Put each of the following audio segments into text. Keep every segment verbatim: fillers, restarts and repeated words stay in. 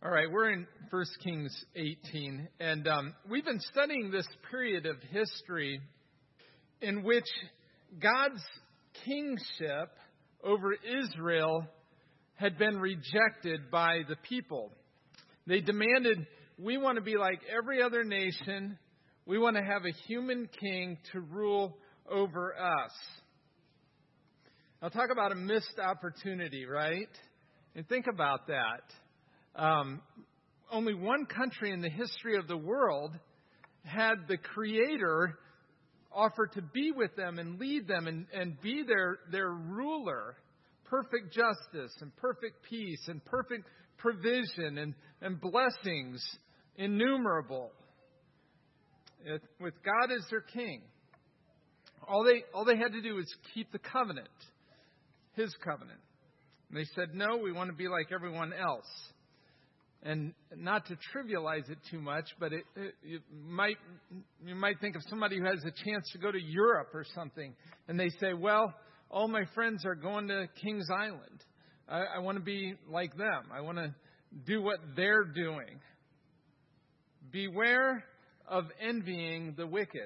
All right, we're in First Kings eighteen, and um, we've been studying this period of history in which God's kingship over Israel had been rejected by the people. They demanded, we want to be like every other nation. We want to have a human king to rule over us. I'll talk about a missed opportunity, right? And think about that. Um, only one country in the history of the world had the Creator offer to be with them and lead them and, and be their, their ruler. Perfect justice and perfect peace and perfect provision and, and blessings innumerable. It, with God as their king. All they, all they had to do was keep the covenant. His covenant. And they said, no, we want to be like everyone else. And not to trivialize it too much, but it, it, it might you might think of somebody who has a chance to go to Europe or something, and they say, well, all my friends are going to Kings Island. I, I want to be like them. I want to do what they're doing. Beware of envying the wicked.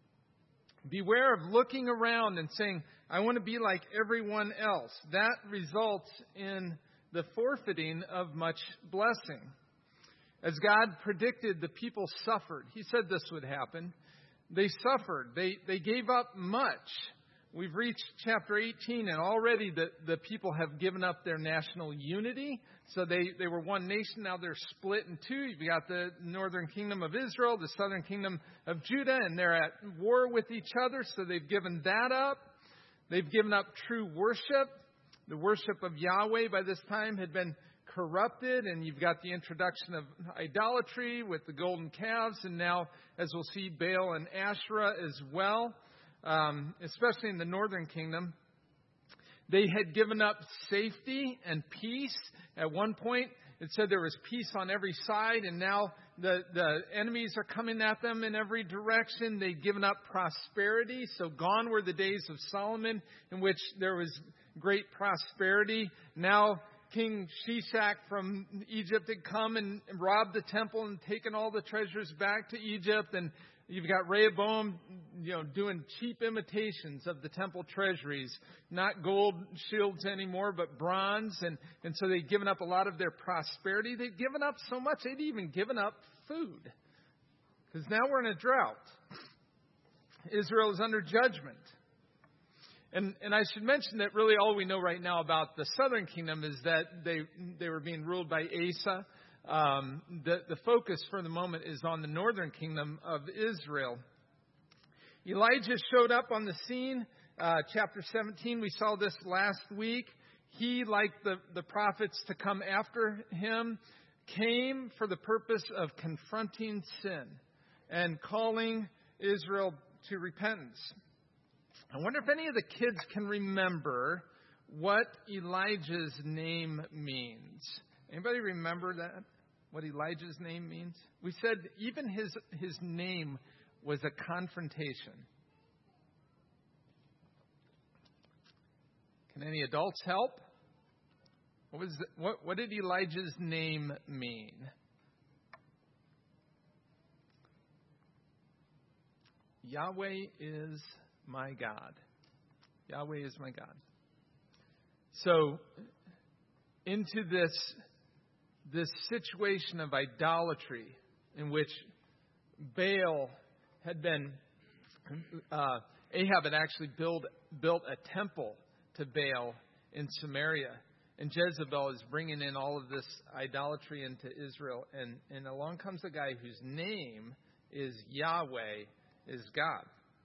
Beware of looking around and saying, I want to be like everyone else. That results in the forfeiting of much blessing. As God predicted, the people suffered. He said this would happen. They suffered. They they gave up much. We've reached chapter eighteen, and already the, the people have given up their national unity. So they, they were one nation. Now they're split in two. You've got the northern kingdom of Israel, the southern kingdom of Judah, and they're at war with each other. So they've given that up. They've given up true worship. The worship of Yahweh by this time had been corrupted, and you've got the introduction of idolatry with the golden calves, and now, as we'll see, Baal and Asherah as well, um, especially in the northern kingdom. They had given up safety and peace. At one point, it said there was peace on every side, and now the, the enemies are coming at them in every direction. They'd given up prosperity, so gone were the days of Solomon in which there was great prosperity. Now King Shishak from Egypt had come and robbed the temple and taken all the treasures back to Egypt. And you've got Rehoboam, you know, doing cheap imitations of the temple treasuries, not gold shields anymore, but bronze. And, and so they'd given up a lot of their prosperity. They'd given up so much, they'd even given up food. Because now we're in a drought. Israel is under judgment. And, and I should mention that really all we know right now about the southern kingdom is that they they were being ruled by Asa. Um, the, the focus for the moment is on the northern kingdom of Israel. Elijah showed up on the scene. Uh, chapter seventeen, we saw this last week. He, like the, the prophets to come after him, came for the purpose of confronting sin and calling Israel to repentance. I wonder if any of the kids can remember what Elijah's name means. Anybody remember that? What Elijah's name means? We said even his his name was a confrontation. Can any adults help? What was the, what what did Elijah's name mean? Yahweh is my God. Yahweh is my God. So, into this, this situation of idolatry in which Baal had been, uh, Ahab had actually build, built a temple to Baal in Samaria. And Jezebel is bringing in all of this idolatry into Israel. And, and along comes a guy whose name is Yahweh, is God.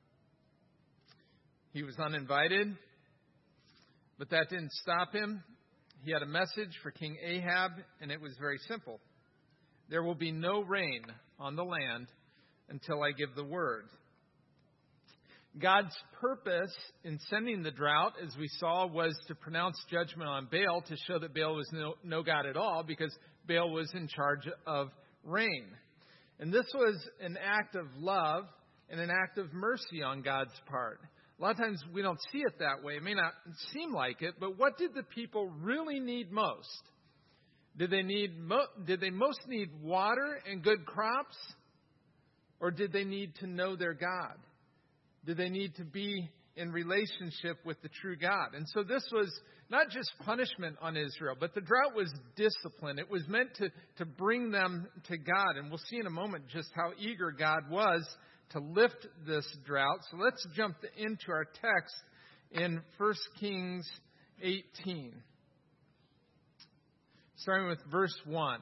He was uninvited, but that didn't stop him. He had a message for King Ahab, and it was very simple. There will be no rain on the land until I give the word. God's purpose in sending the drought, as we saw, was to pronounce judgment on Baal, to show that Baal was no, no God at all, because Baal was in charge of rain. And this was an act of love and an act of mercy on God's part. A lot of times we don't see it that way. It may not seem like it, but what did the people really need most? Did they need mo- did they most need water and good crops? Or did they need to know their God? Did they need to be in relationship with the true God? And so this was not just punishment on Israel, but the drought was discipline. It was meant to, to bring them to God. And we'll see in a moment just how eager God was to lift this drought. So let's jump into our text in First Kings eighteen. Starting with verse one.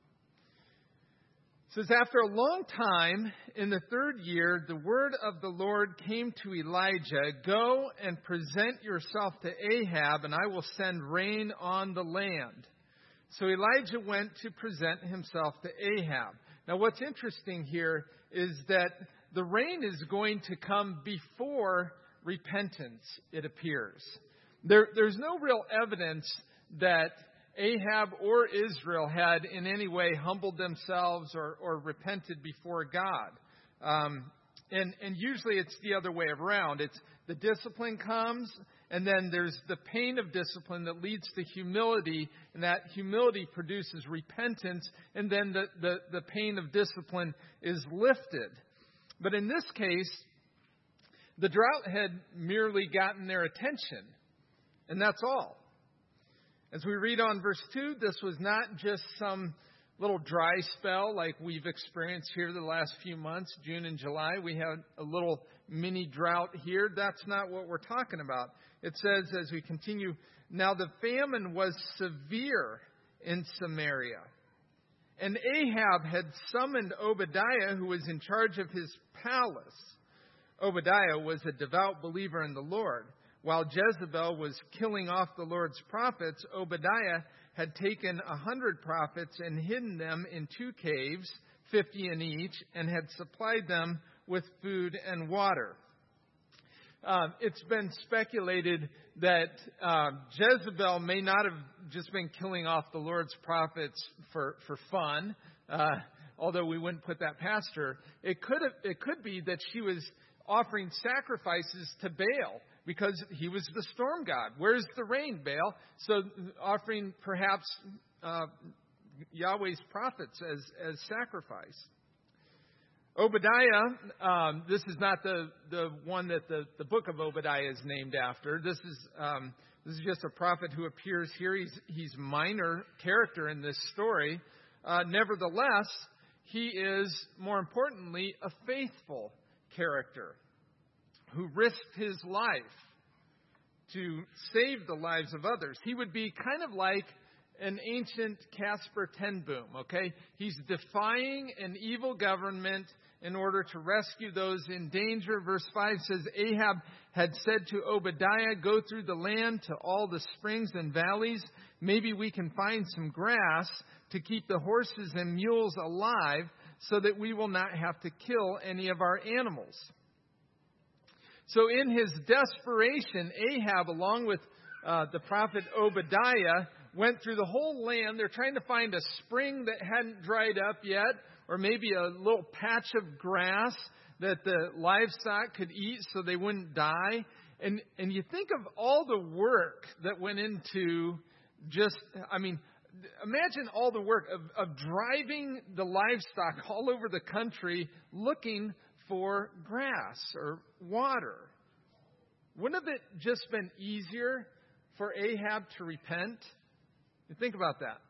It says, after a long time, in the third year, the word of the Lord came to Elijah, go and present yourself to Ahab, and I will send rain on the land. So Elijah went to present himself to Ahab. Now what's interesting here is that the rain is going to come before repentance, it appears. There, there's no real evidence that Ahab or Israel had in any way humbled themselves or, or repented before God. Um, and, and usually it's the other way around. It's the discipline comes, and then there's the pain of discipline that leads to humility, and that humility produces repentance, and then the, the, the pain of discipline is lifted. But in this case, the drought had merely gotten their attention, and that's all. As we read on verse two, this was not just some little dry spell like we've experienced here the last few months, June and July. We had a little mini drought here. That's not what we're talking about. It says as we continue, now the famine was severe in Samaria. And Ahab had summoned Obadiah, who was in charge of his palace. Obadiah was a devout believer in the Lord. While Jezebel was killing off the Lord's prophets, Obadiah had taken a hundred prophets and hidden them in two caves, fifty in each, and had supplied them with food and water. Uh, it's been speculated that uh, Jezebel may not have just been killing off the Lord's prophets for, for fun, uh, although we wouldn't put that past her. It could have, it could be that she was offering sacrifices to Baal, because he was the storm god. Where's the rain, Baal? So offering perhaps uh, Yahweh's prophets as, as sacrifice. Obadiah, um, this is not the, the one that the, the book of Obadiah is named after. This is um, this is just a prophet who appears here. He's he's minor character in this story. Uh, nevertheless, he is, more importantly, a faithful character who risked his life to save the lives of others. He would be kind of like an ancient Caspar ten Boom, okay? He's defying an evil government in order to rescue those in danger. Verse five says, Ahab had said to Obadiah, go through the land to all the springs and valleys. Maybe we can find some grass to keep the horses and mules alive so that we will not have to kill any of our animals. So in his desperation, Ahab, along with uh, the prophet Obadiah, went through the whole land. They're trying to find a spring that hadn't dried up yet, or maybe a little patch of grass that the livestock could eat so they wouldn't die. And and you think of all the work that went into just, I mean, imagine all the work of, of driving the livestock all over the country looking for grass or water. Wouldn't have it just been easier for Ahab to repent? You think about that.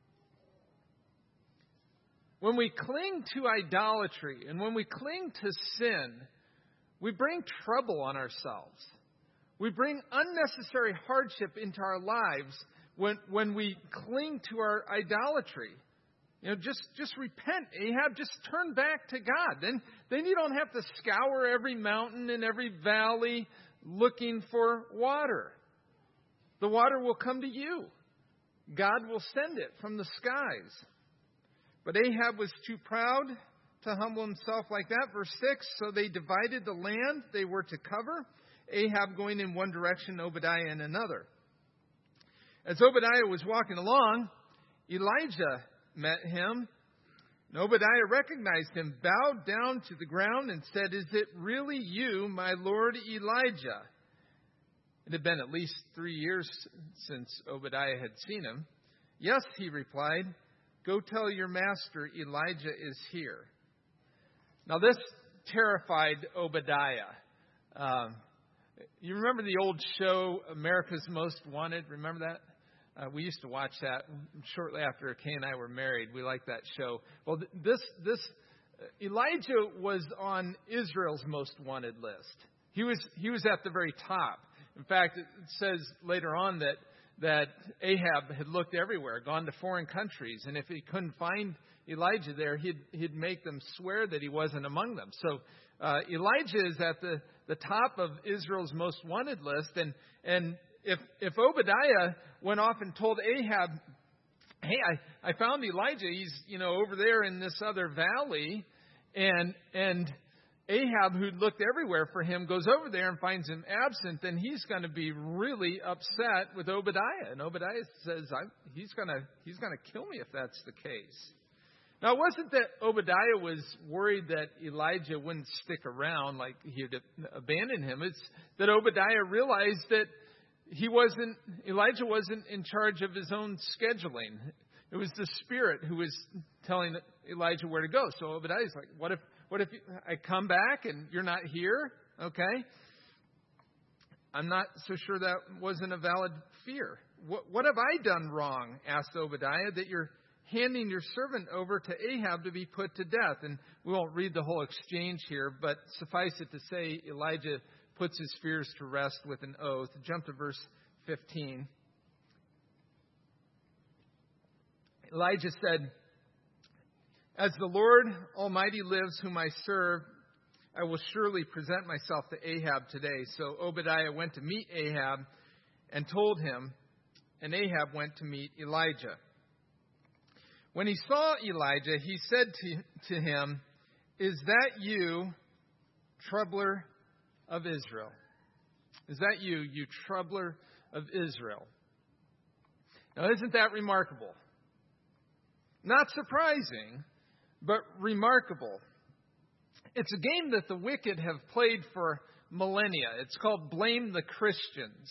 When we cling to idolatry and when we cling to sin, we bring trouble on ourselves. We bring unnecessary hardship into our lives when, when we cling to our idolatry. You know, just, just repent, Ahab. Just turn back to God. Then, then you don't have to scour every mountain and every valley looking for water. The water will come to you. God will send it from the skies. But Ahab was too proud to humble himself like that. Verse six, so they divided the land they were to cover, Ahab going in one direction, Obadiah in another. As Obadiah was walking along, Elijah met him. And Obadiah recognized him, bowed down to the ground, and said, is it really you, my lord Elijah? It had been at least three years since Obadiah had seen him. "Yes," he replied. "Go tell your master Elijah is here." Now this terrified Obadiah. Um, you remember the old show, America's Most Wanted? Remember that? Uh, we used to watch that shortly after Kay and I were married. We liked that show. Well, th- this this uh, Elijah was on Israel's most wanted list. He was he was at the very top. In fact, it says later on that that Ahab had looked everywhere, gone to foreign countries, and if he couldn't find Elijah there, he'd he'd make them swear that he wasn't among them. So uh, Elijah is at the, the top of Israel's most wanted list, and and if if Obadiah went off and told Ahab, "Hey, I, I found Elijah. He's you know over there in this other valley," and and Ahab, who'd looked everywhere for him, goes over there and finds him absent, then he's going to be really upset with Obadiah. And Obadiah says, I, he's going to he's going to kill me if that's the case. Now, it wasn't that Obadiah was worried that Elijah wouldn't stick around, like he'd abandon him. It's that Obadiah realized that he wasn't, Elijah wasn't in charge of his own scheduling. It was the Spirit who was telling Elijah where to go. So Obadiah's like, what if, what if I come back and you're not here? Okay. I'm not so sure that wasn't a valid fear. What, what have I done wrong? Asked Obadiah, that you're handing your servant over to Ahab to be put to death. And we won't read the whole exchange here, but suffice it to say, Elijah puts his fears to rest with an oath. Jump to verse fifteen. Elijah said, "As the Lord Almighty lives, whom I serve, I will surely present myself to Ahab today." So Obadiah went to meet Ahab and told him, and Ahab went to meet Elijah. When he saw Elijah, he said to, to him, "Is that you, troubler of Israel?" Is that you, you troubler of Israel? Now, isn't that remarkable? Not surprising, but remarkable. It's a game that the wicked have played for millennia. It's called Blame the Christians.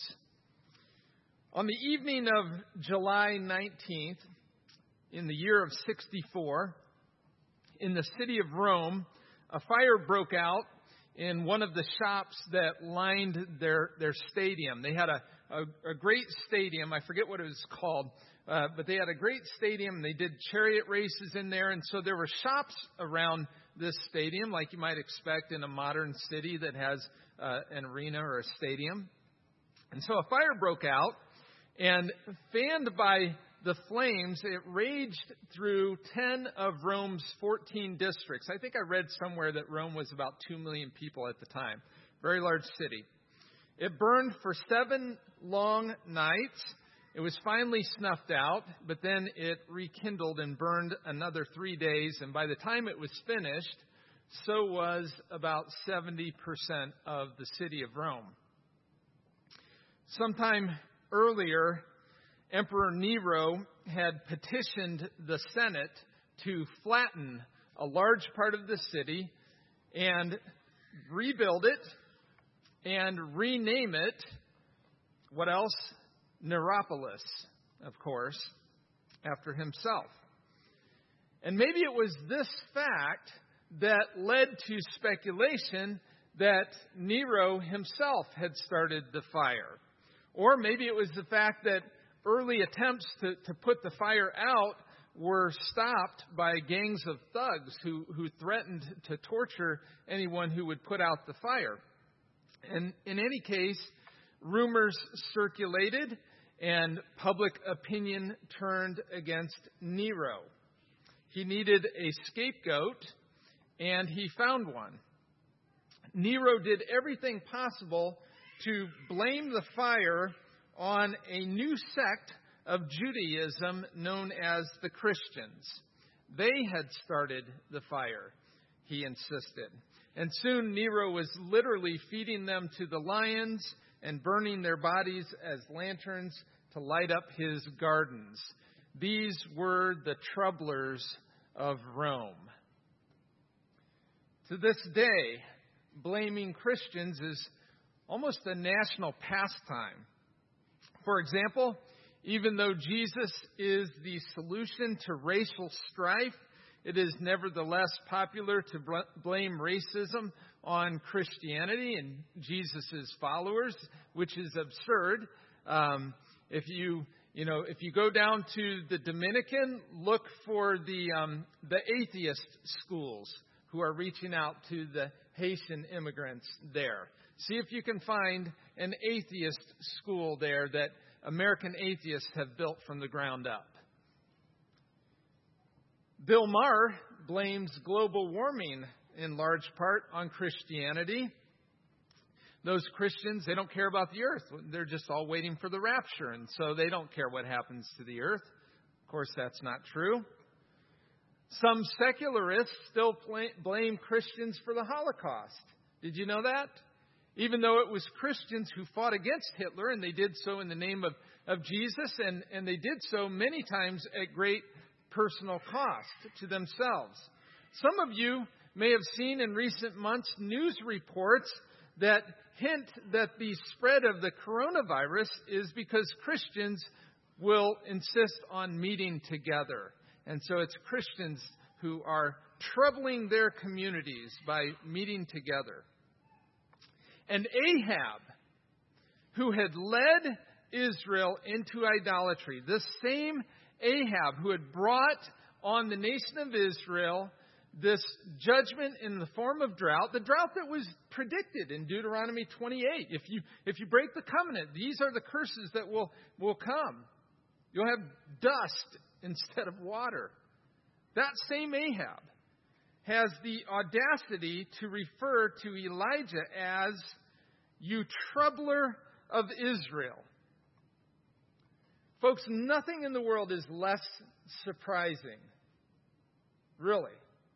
On the evening of July nineteenth, in the year of sixty-four, in the city of Rome, a fire broke out in one of the shops that lined their, their stadium. They had a, a, a great stadium. I forget what it was called, uh, but they had a great stadium. They did chariot races in there, and so there were shops around this stadium, like you might expect in a modern city that has uh, an arena or a stadium. And so a fire broke out, and fanned by the flames, it raged through ten of Rome's fourteen districts. I think I read somewhere that Rome was about two million people at the time. Very large city. It burned for seven long nights. It was finally snuffed out, but then it rekindled and burned another three days. And by the time it was finished, so was about seventy percent of the city of Rome. Sometime earlier, Emperor Nero had petitioned the Senate to flatten a large part of the city and rebuild it and rename it, what else? Neropolis, of course, after himself. And maybe it was this fact that led to speculation that Nero himself had started the fire. Or maybe it was the fact that early attempts to, to put the fire out were stopped by gangs of thugs who, who threatened to torture anyone who would put out the fire. And in any case, rumors circulated and public opinion turned against Nero. He needed a scapegoat, and he found one. Nero did everything possible to blame the fire on a new sect of Judaism known as the Christians. They had started the fire, he insisted. And soon Nero was literally feeding them to the lions and burning their bodies as lanterns to light up his gardens. These were the troublers of Rome. To this day, blaming Christians is almost a national pastime. For example, Even though Jesus is the solution to racial strife, it is nevertheless popular to bl- blame racism on Christianity and Jesus' followers, which is absurd. Um, if you, you know, if you go down to the Dominican, look for the um, the atheist schools who are reaching out to the Haitian immigrants there. See if you can find an atheist school there that American atheists have built from the ground up. Bill Maher blames global warming in large part on Christianity. Those Christians, they don't care about the earth. They're just all waiting for the rapture, and so they don't care what happens to the earth. Of course, that's not true. Some secularists still blame Christians for the Holocaust. Did you know that? Even though it was Christians who fought against Hitler, and they did so in the name of, of Jesus, and, and they did so many times at great personal cost to themselves. Some of you may have seen in recent months news reports that hint that the spread of the coronavirus is because Christians will insist on meeting together. And so it's Christians who are troubling their communities by meeting together. And Ahab, who had led Israel into idolatry, this same Ahab who had brought on the nation of Israel this judgment in the form of drought, the drought that was predicted in Deuteronomy twenty-eight. If you if you break the covenant, these are the curses that will, will come. You'll have dust instead of water. That same Ahab has the audacity to refer to Elijah as "you troubler of Israel." Folks, nothing in the world is less surprising. Really.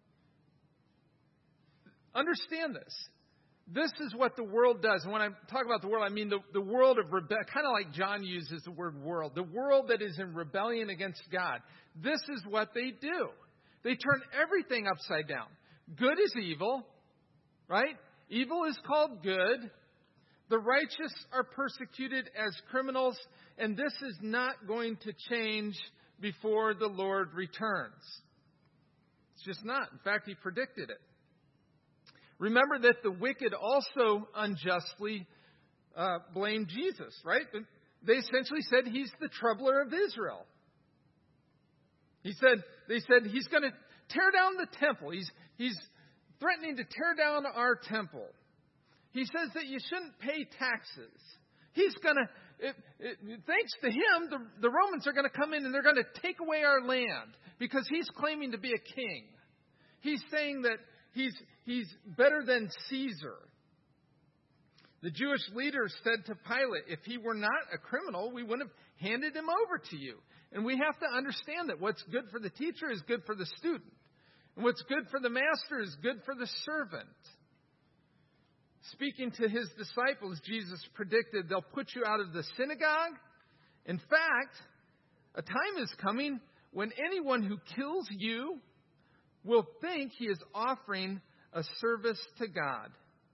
Understand this. This is what the world does. And when I talk about the world, I mean the, the world of rebellion, kind of like John uses the word world. The world that is in rebellion against God. This is what they do. They turn everything upside down. Good is evil, right? Evil is called good. The righteous are persecuted as criminals, and this is not going to change before the Lord returns. It's just not. In fact, he predicted it. Remember that the wicked also unjustly uh, blamed Jesus, right? They essentially said he's the troubler of Israel. He said, they said he's going to tear down the temple. He's, he's threatening to tear down our temple. He says that you shouldn't pay taxes. He's going to, it, it, thanks to him, the, the Romans are going to come in and they're going to take away our land because he's claiming to be a king. He's saying that he's, he's better than Caesar. The Jewish leaders said to Pilate, if he were not a criminal, we wouldn't have handed him over to you. And we have to understand that what's good for the teacher is good for the student. And what's good for the master is good for the servant. Speaking to his disciples, Jesus predicted they'll put you out of the synagogue. In fact, a time is coming when anyone who kills you will think he is offering a service to God.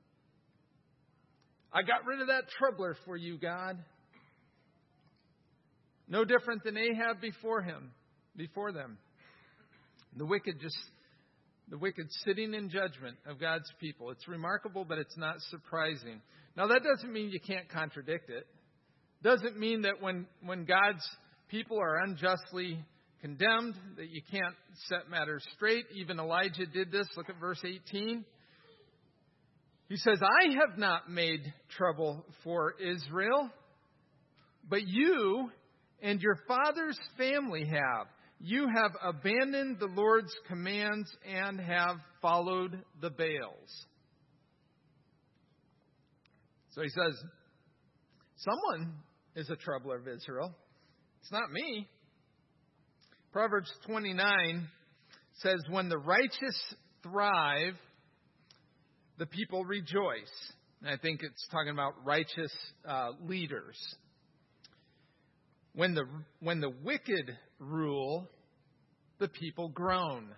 I got rid of that troubler for you, God. No different than Ahab before him, before them. The wicked just, the wicked sitting in judgment of God's people. It's remarkable, but it's not surprising. Now, that doesn't mean you can't contradict it. Doesn't mean that when, when God's people are unjustly condemned, that you can't set matters straight. Even Elijah did this. Look at verse eighteen. He says, I have not made trouble for Israel, but you and your father's family have. You have abandoned the Lord's commands and have followed the Baals. So he says, someone is a troubler of Israel. It's not me. Proverbs twenty-nine says, when the righteous thrive, the people rejoice. And I think it's talking about righteous uh, leaders. When the when the wicked rule, the people groan.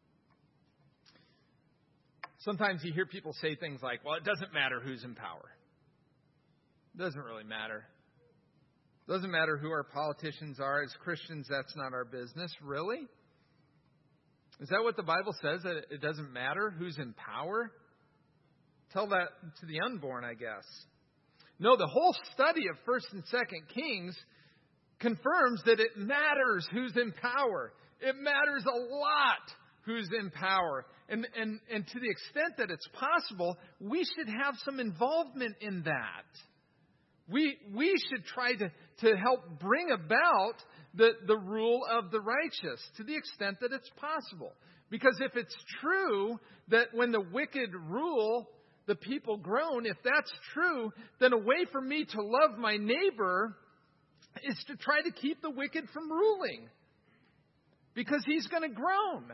Sometimes you hear people say things like, well, it doesn't matter who's in power. It doesn't really matter. Doesn't matter who our politicians are. As Christians, that's not our business. Really? Is that what the Bible says, that it doesn't matter who's in power? Tell that to the unborn, I guess. No, the whole study of First and Second Kings confirms that it matters who's in power. It matters a lot who's in power. And, and, and to the extent that it's possible, we should have some involvement in that. We, we should try to, to help bring about the, the rule of the righteous to the extent that it's possible. Because if it's true that when the wicked rule, the people groan, if that's true, then a way for me to love my neighbor is to try to keep the wicked from ruling. Because he's going to groan.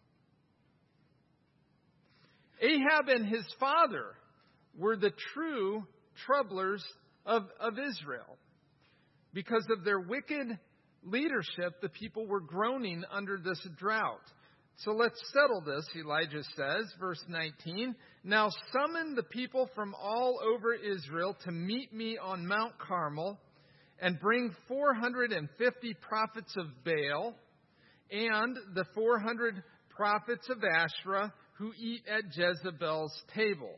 Ahab and his father were the true troublers of, of Israel. Because of their wicked leadership, the people were groaning under this drought. So let's settle this, Elijah says, verse nineteen. Now summon the people from all over Israel to meet me on Mount Carmel, and bring four hundred fifty prophets of Baal and the four hundred prophets of Asherah who eat at Jezebel's table.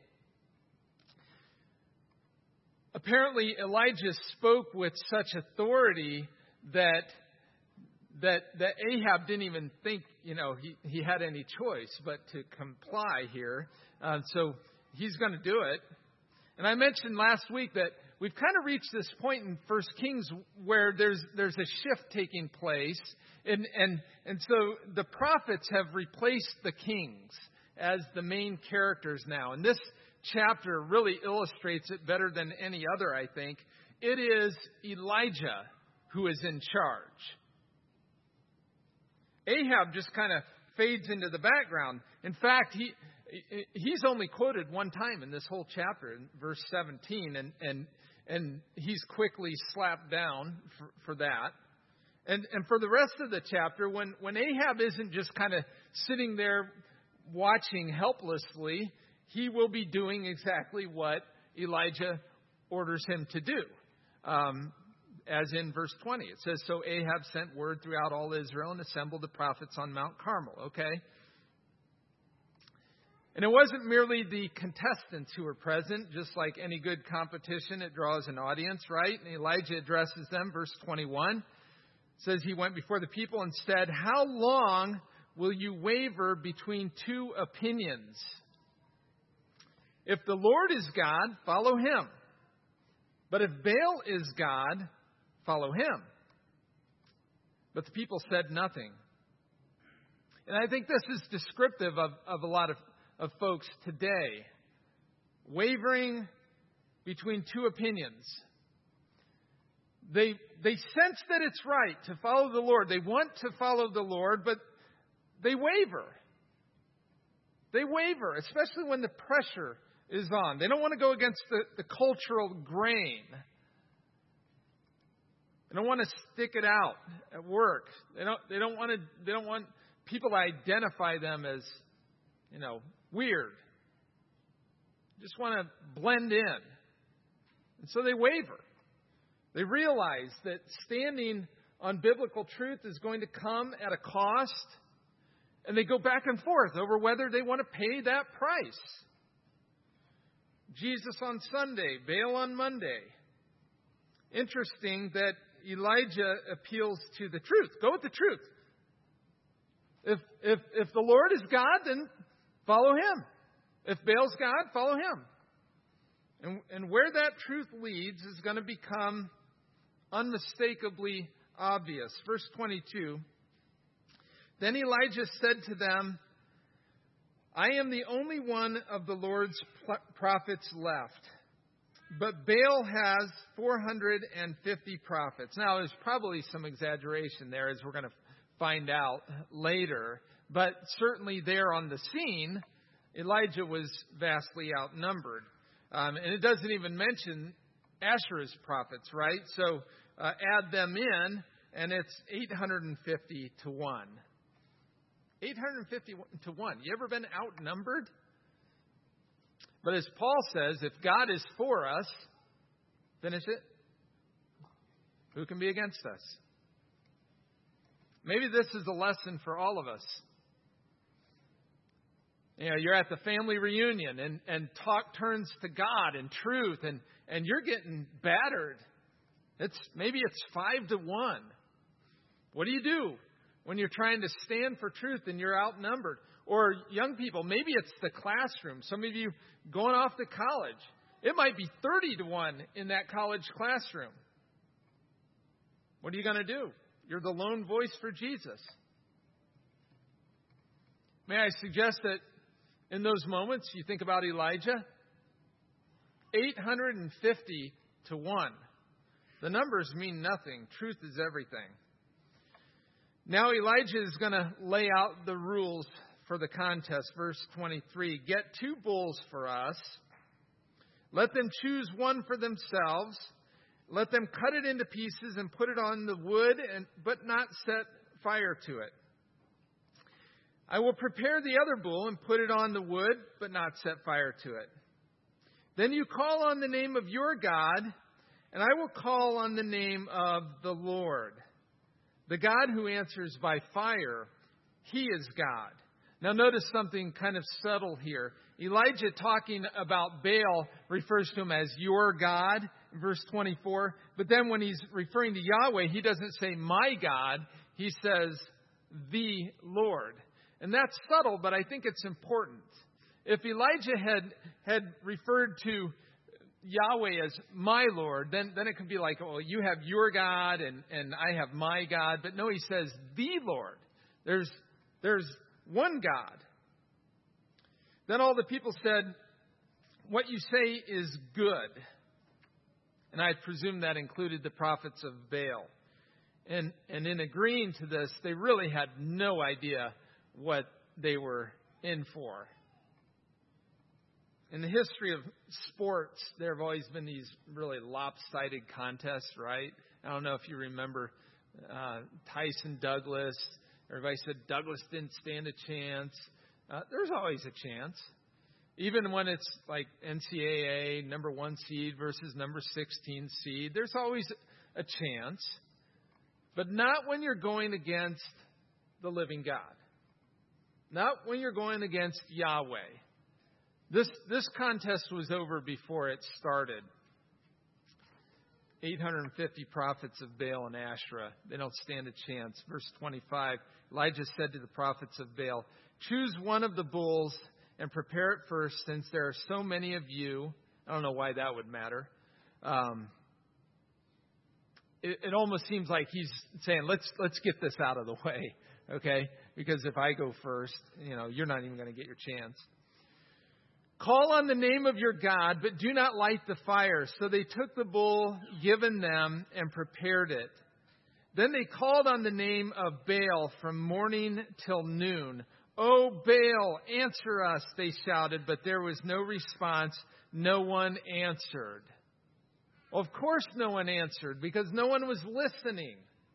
Apparently, Elijah spoke with such authority that that that Ahab didn't even think, you know, he, he had any choice but to comply here. Uh, so he's going to do it. And I mentioned last week that we've kind of reached this point in First Kings where there's there's a shift taking place, and and and so the prophets have replaced the kings as the main characters now. And this chapter really illustrates it better than any other, I think. It is Elijah who is in charge. Ahab just kind of fades into the background. In fact, he he's only quoted one time in this whole chapter, in verse seventeen, and and and he's quickly slapped down for, for that. And and for the rest of the chapter, when, when Ahab isn't just kind of sitting there watching helplessly, he will be doing exactly what Elijah orders him to do. Um, as in verse twenty, it says, so Ahab sent word throughout all Israel and assembled the prophets on Mount Carmel. Okay? And it wasn't merely the contestants who were present. Just like any good competition, it draws an audience, right? And Elijah addresses them. Verse twenty-one it says he went before the people and said, how long will you waver between two opinions? If the Lord is God, follow him. But if Baal is God, follow him. But the people said nothing. And I think this is descriptive of, of a lot of, of folks today. Wavering between two opinions. They, they sense that it's right to follow the Lord. They want to follow the Lord, but they waver. They waver, especially when the pressure is on. They don't want to go against the, the cultural grain. They don't want to stick it out at work. They don't. They don't want to. They don't want people to identify them as, you know, weird. They just want to blend in, and so they waver. They realize that standing on biblical truth is going to come at a cost, and they go back and forth over whether they want to pay that price. Jesus on Sunday, Baal on Monday. Interesting that Elijah appeals to the truth. Go with the truth. If if if the Lord is God, then follow him. If Baal's God, follow him. And and where that truth leads is going to become unmistakably obvious. Verse twenty-two. Then Elijah said to them, I am the only one of the Lord's prophets left, but Baal has four hundred fifty prophets. Now, there's probably some exaggeration there, as we're going to find out later, but certainly there on the scene, Elijah was vastly outnumbered. Um, and it doesn't even mention Asherah's prophets, right? So uh, add them in, and it's eight hundred fifty to one. eight hundred fifty to one. You ever been outnumbered? But as Paul says, if God is for us, finish it. Who can be against us? Maybe this is a lesson for all of us. You know, you're at the family reunion and, and talk turns to God and truth, and, and you're getting battered. It's maybe it's five to one. What do you do when you're trying to stand for truth and you're outnumbered? Or young people, maybe it's the classroom. Some of you going off to college. It might be thirty to one in that college classroom. What are you going to do? You're the lone voice for Jesus. May I suggest that in those moments, you think about Elijah? eight hundred fifty to one. The numbers mean nothing. Truth is everything. Now Elijah is going to lay out the rules for the contest. Verse twenty-three. Get two bulls for us. Let them choose one for themselves. Let them cut it into pieces and put it on the wood, and, but not set fire to it. I will prepare the other bull and put it on the wood, but not set fire to it. Then you call on the name of your God, and I will call on the name of the Lord. The God who answers by fire, He is God. Now notice something kind of subtle here. Elijah talking about Baal refers to him as your God, verse twenty-four. But then when he's referring to Yahweh, he doesn't say my God. He says the Lord. And that's subtle, but I think it's important. If Elijah had had referred to Yahweh as my Lord, then, then it could be like, oh, you have your God and, and I have my God. But no, he says the Lord. There's, there's one God. Then all the people said, what you say is good. And I presume that included the prophets of Baal. And, and in agreeing to this, they really had no idea what they were in for. In the history of sports, there have always been these really lopsided contests, right? I don't know if you remember uh, Tyson Douglas. Everybody said Douglas didn't stand a chance. Uh, there's always a chance. Even when it's like N C double A, number one seed versus number sixteen seed, there's always a chance. But not when you're going against the living God. Not when you're going against Yahweh. This this contest was over before it started. eight hundred fifty prophets of Baal and Asherah. They don't stand a chance. Verse twenty-five, Elijah said to the prophets of Baal, choose one of the bulls and prepare it first, since there are so many of you. I don't know why that would matter. Um, it, it almost seems like he's saying, let's let's get this out of the way, okay? Because if I go first, you know, you're not even going to get your chance. Call on the name of your God, but do not light the fire. So they took the bull given them and prepared it. Then they called on the name of Baal from morning till noon. "O Baal, answer us," they shouted, but there was no response. No one answered. Well, of course no one answered, because no one was listening.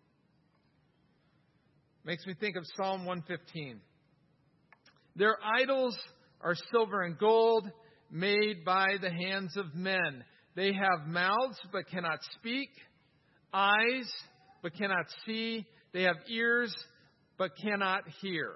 Makes me think of Psalm one fifteen. Their idols are silver and gold, made by the hands of men. They have mouths but cannot speak, eyes but cannot see. They have ears but cannot hear.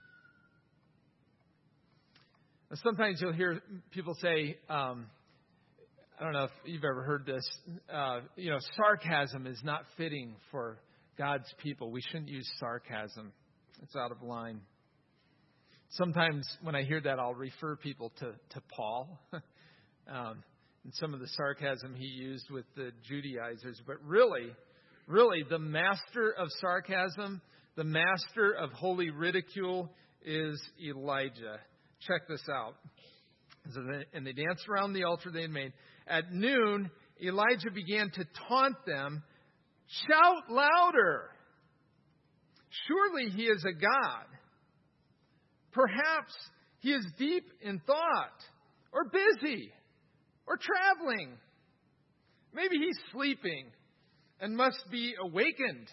Now, sometimes you'll hear people say, um, I don't know if you've ever heard this, uh, you know, sarcasm is not fitting for God's people. We shouldn't use sarcasm. It's out of line. Sometimes when I hear that, I'll refer people to, to Paul um, and some of the sarcasm he used with the Judaizers. But really, really, the master of sarcasm, the master of holy ridicule is Elijah. Check this out. So they, and they danced around the altar they had made. At noon, Elijah began to taunt them. Shout louder! Surely he is a god. Perhaps he is deep in thought, or busy, or traveling. Maybe he's sleeping and must be awakened.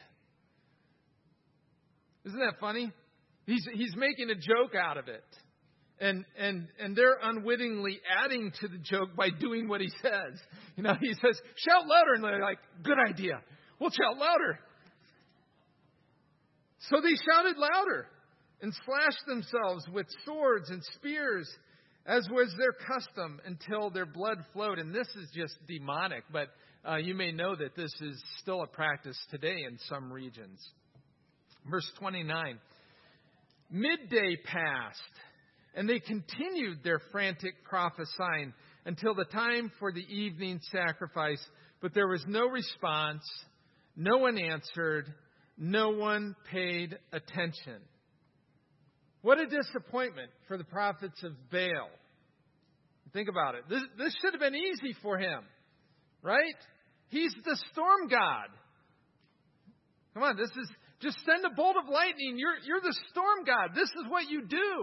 Isn't that funny? He's he's making a joke out of it. And and and they're unwittingly adding to the joke by doing what he says. You know, he says, shout louder, and they're like, good idea. We'll shout louder. So they shouted louder and slashed themselves with swords and spears, as was their custom, until their blood flowed. And this is just demonic, but uh, you may know that this is still a practice today in some regions. Verse twenty-nine. Midday passed, and they continued their frantic prophesying until the time for the evening sacrifice. But there was no response. No one answered. No one paid attention. What a disappointment for the prophets of Baal. Think about it. This, this should have been easy for him, right? He's the storm god. Come on, this is just send a bolt of lightning. You're, you're the storm god. This is what you do.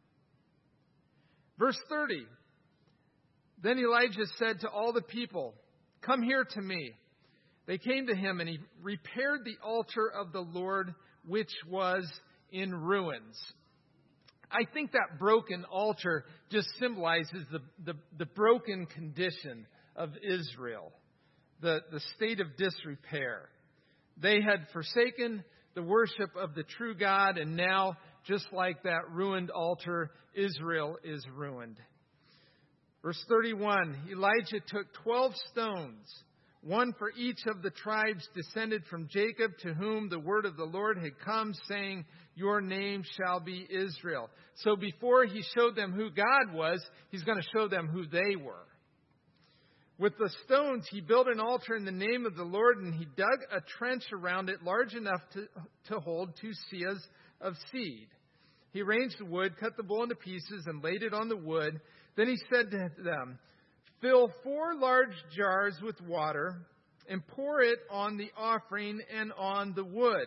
Verse thirty. Then Elijah said to all the people, "Come here to me." They came to him, and he repaired the altar of the Lord, which was in ruins. I think that broken altar just symbolizes the, the, the broken condition of Israel, the, the state of disrepair. They had forsaken the worship of the true God, and now, just like that ruined altar, Israel is ruined. Verse thirty-one, Elijah took twelve stones, one for each of the tribes descended from Jacob, to whom the word of the Lord had come, saying, "Your name shall be Israel." So before he showed them who God was, he's going to show them who they were. With the stones, he built an altar in the name of the Lord, and he dug a trench around it large enough to, to hold two seahs of seed. He arranged the wood, cut the bull into pieces, and laid it on the wood. Then he said to them, "Fill four large jars with water and pour it on the offering and on the wood."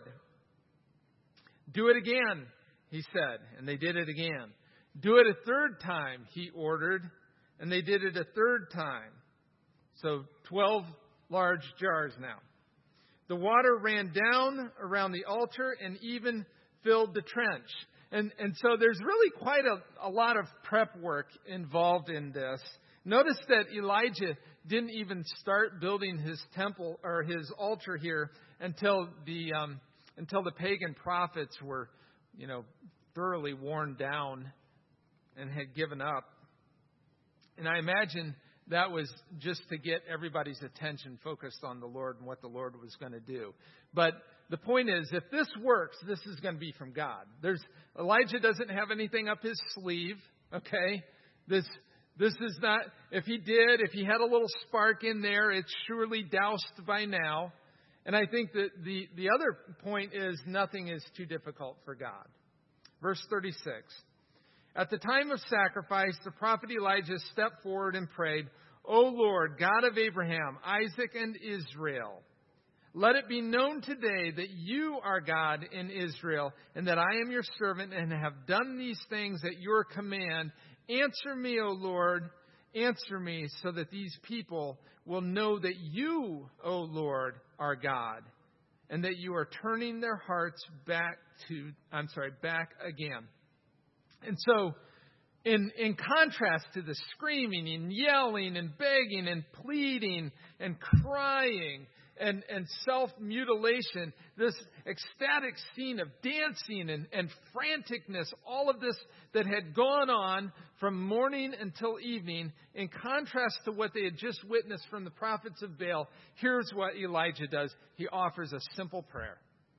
"Do it again," he said, and they did it again. "Do it a third time," he ordered, and they did it a third time. So twelve large jars now. The water ran down around the altar and even filled the trench. And, and so there's really quite a, a lot of prep work involved in this. Notice that Elijah didn't even start building his temple or his altar here until the um, until the pagan prophets were, you know, thoroughly worn down and had given up. And I imagine that was just to get everybody's attention focused on the Lord and what the Lord was going to do. But the point is, if this works, this is going to be from God. There's Elijah doesn't have anything up his sleeve, okay? This this is not, if he did, if he had a little spark in there, it's surely doused by now. And I think that the, the other point is nothing is too difficult for God. Verse thirty-six. At the time of sacrifice, the prophet Elijah stepped forward and prayed, "O Lord, God of Abraham, Isaac, and Israel, let it be known today that you are God in Israel, and that I am your servant and have done these things at your command. Answer me, O Lord, answer me, so that these people will know that you, O Lord, are God, and that you are turning their hearts back to, I'm sorry, back again." And so, in, in contrast to the screaming and yelling and begging and pleading and crying and, and self-mutilation, this ecstatic scene of dancing and, and franticness, all of this that had gone on from morning until evening, in contrast to what they had just witnessed from the prophets of Baal, here's what Elijah does. He offers a simple prayer.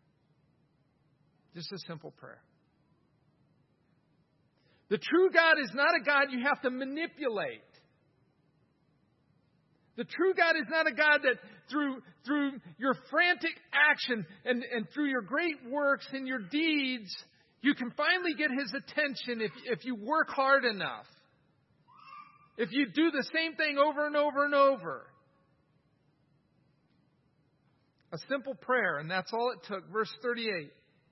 Just a simple prayer. The true God is not a God you have to manipulate. The true God is not a God that through through your frantic action and, and through your great works and your deeds, you can finally get his attention if, if you work hard enough. If you do the same thing over and over and over. A simple prayer, and that's all it took. Verse thirty-eight.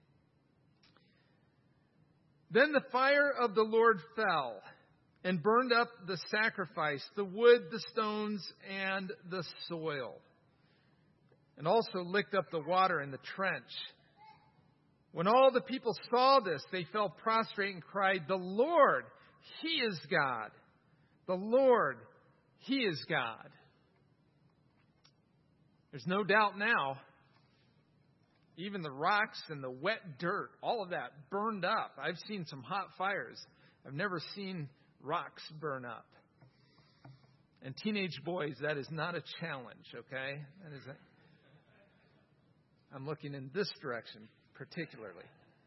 Then the fire of the Lord fell and burned up the sacrifice, the wood, the stones, and the soil, and also licked up the water in the trench. When all the people saw this, they fell prostrate and cried, "The Lord, He is God. The Lord, He is God." There's no doubt now even the rocks and the wet dirt, all of that burned up. I've seen some hot fires. I've never seen rocks burn up. And teenage boys, that is not a challenge, okay? That is a, I'm looking in this direction particularly.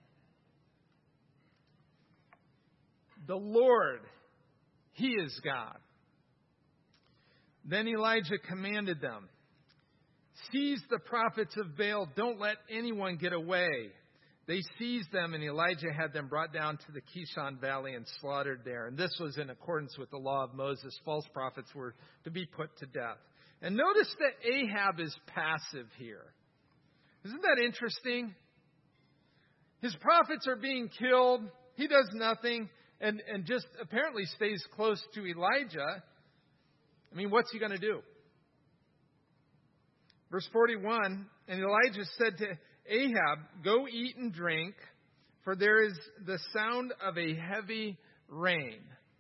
The Lord, He is God. Then Elijah commanded them, seize the prophets of Baal. Don't let anyone get away. They seized them, and Elijah had them brought down to the Kishon Valley and slaughtered there. And this was in accordance with the law of Moses. False prophets were to be put to death. And notice that Ahab is passive here. Isn't that interesting? His prophets are being killed. He does nothing and, and just apparently stays close to Elijah. I mean, what's he going to do? Verse forty-one, and Elijah said to Ahab, go eat and drink, for there is the sound of a heavy rain.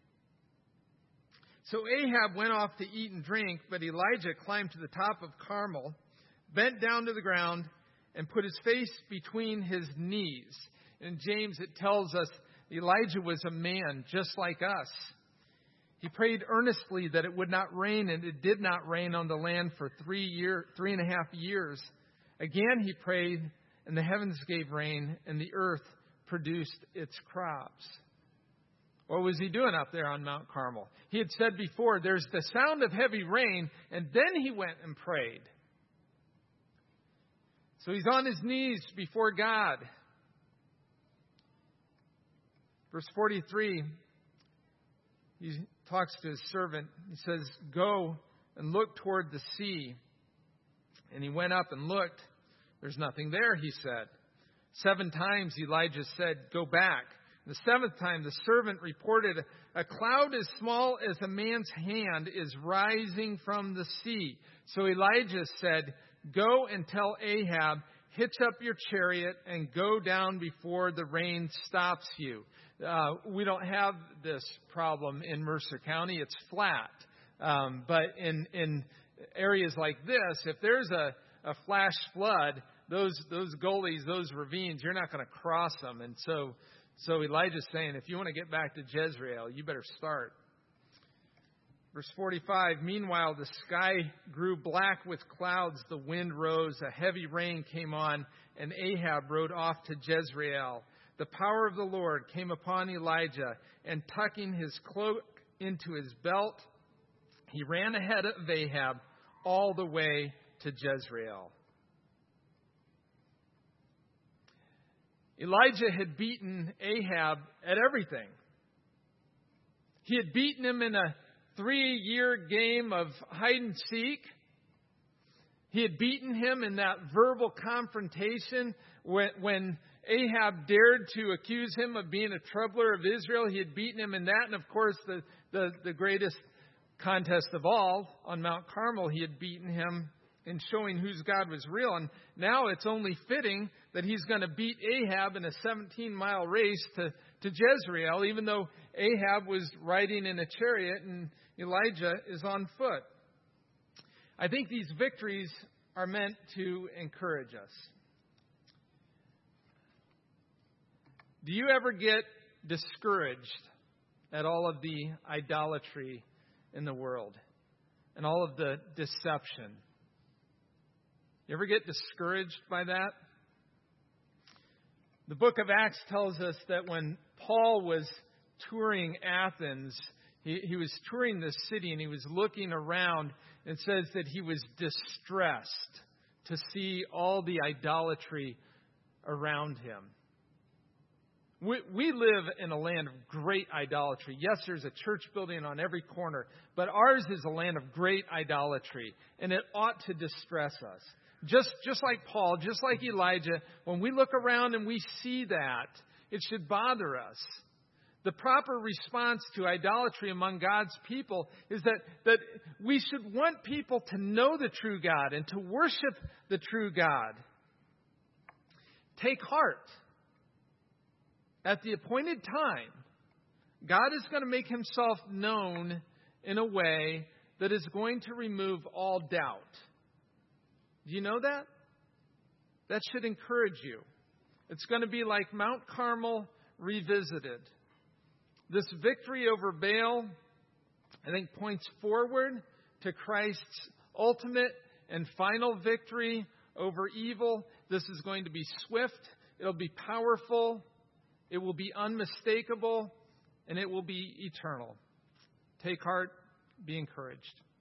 So Ahab went off to eat and drink, but Elijah climbed to the top of Carmel, bent down to the ground, and put his face between his knees. In James it tells us Elijah was a man just like us. He prayed earnestly that it would not rain, and it did not rain on the land for three year, three and a half years. Again he prayed, and the heavens gave rain, and the earth produced its crops. What was he doing up there on Mount Carmel? He had said before, there's the sound of heavy rain, and then he went and prayed. So he's on his knees before God. Verse forty-three, he talks to his servant. He says, go and look toward the sea. And he went up and looked. There's nothing there, he said. Seven times Elijah said, go back. The seventh time the servant reported, a cloud as small as a man's hand is rising from the sea. So Elijah said, go and tell Ahab, hitch up your chariot and go down before the rain stops you. Uh, we don't have this problem in Mercer County. It's flat. Um, but in, in areas like this, if there's a, a flash flood, those those gullies, those ravines, you're not going to cross them. And so, so Elijah's saying, if you want to get back to Jezreel, you better start. Verse forty-five, meanwhile, the sky grew black with clouds. The wind rose. A heavy rain came on, and Ahab rode off to Jezreel. The power of the Lord came upon Elijah, and tucking his cloak into his belt, he ran ahead of Ahab all the way to Jezreel. Elijah had beaten Ahab at everything. He had beaten him in a three-year game of hide and seek. He had beaten him in that verbal confrontation when, when Ahab dared to accuse him of being a troubler of Israel. He had beaten him in that. And of course, the, the, the greatest contest of all, on Mount Carmel, he had beaten him in showing whose God was real. And now it's only fitting that he's going to beat Ahab in a seventeen-mile race to, to Jezreel, even though Ahab was riding in a chariot and Elijah is on foot. I think these victories are meant to encourage us. Do you ever get discouraged at all of the idolatry in the world and all of the deception? You ever get discouraged by that? The book of Acts tells us that when Paul was touring Athens, he, he was touring the city and he was looking around, and it says that he was distressed to see all the idolatry around him. We, we live in a land of great idolatry. Yes, there's a church building on every corner, but ours is a land of great idolatry, and it ought to distress us. Just, just like Paul, just like Elijah, when we look around and we see that, it should bother us. The proper response to idolatry among God's people is that, that we should want people to know the true God and to worship the true God. Take heart. At the appointed time, God is going to make himself known in a way that is going to remove all doubt. Do you know that? That should encourage you. It's going to be like Mount Carmel revisited. This victory over Baal, I think, points forward to Christ's ultimate and final victory over evil. This is going to be swift. It'll be powerful. It will be unmistakable. And it will be eternal. Take heart. Be encouraged.